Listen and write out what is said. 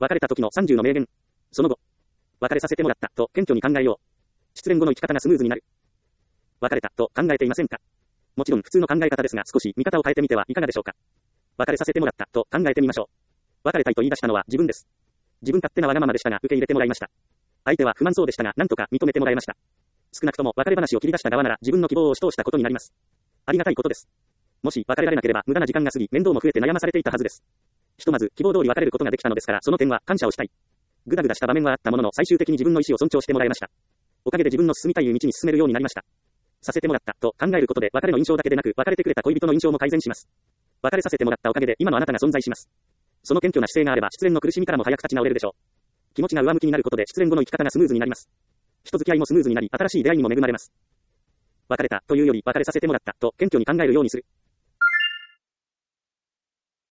別れた時の30の名言。その後、別れさせてもらったと謙虚に考えよう。失恋後の生き方がスムーズになる。別れたと考えていませんか？もちろん普通の考え方ですが、少し見方を変えてみてはいかがでしょうか。別れさせてもらったと考えてみましょう。別れたいと言い出したのは自分です。自分勝手なわがままでしたが受け入れてもらいました。相手は不満そうでしたがなんとか認めてもらいました。少なくとも別れ話を切り出した側なら自分の希望を押し通したことになります。ありがたいことです。もし別れられなければ無駄な時間が過ぎ面倒も増えて悩まされていたはずです。ひとまず希望通り別れることができたのですから、その点は感謝をしたい。ぐだぐだした場面はあったものの最終的に自分の意思を尊重してもらいました。おかげで自分の進みたい道に進めるようになりました。させてもらったと考えることで別れの印象だけでなく別れてくれた恋人の印象も改善します。別れさせてもらったおかげで今のあなたが存在します。その謙虚な姿勢があれば失恋の苦しみからも早く立ち直れるでしょう。気持ちが上向きになることで失恋後の生き方がスムーズになります。人付き合いもスムーズになり新しい出会いにも恵まれます。別れたというより別れさせてもらったと謙虚に考えるようにする。